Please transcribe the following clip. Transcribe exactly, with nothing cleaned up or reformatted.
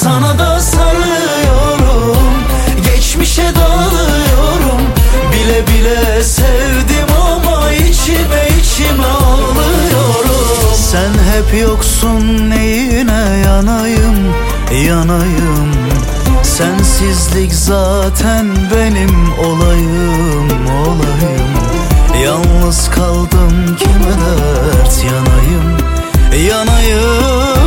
Sana da sarıyorum, geçmişe dalıyorum. Bile bile sevdim ama içime içime ağlıyorum. Sen hep yoksun, neyine yanayım, yanayım. Sensizlik zaten benim olayım, olayım. Yalnız kaldım, kime dert yanayım, yanayım.